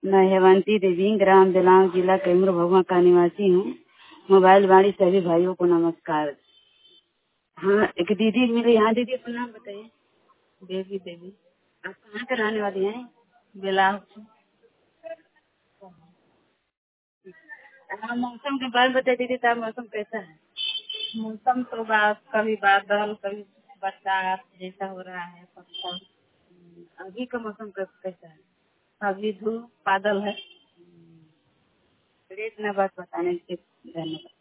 मैं हेमंती देवी ग्राम बेलांग जिला कैमूर भगवा का निवासी हूँ। मोबाइल वाणी सभी भाइयों को नमस्कार। हाँ, एक दीदी मिली। हाँ दीदी, अपना नाम बताइए। देवी देवी। आप कहाँ के रहने वाली हैं? बेलांग। हाँ, मौसम के बारे में बताइए दीदी। साहब, मौसम कैसा है? मौसम तो कभी बादल कभी बरसात जैसा हो रहा है सब। अभी का मौसम कैसा है? अभी धूप बादल है। इतना बात बताने के धन्यवाद।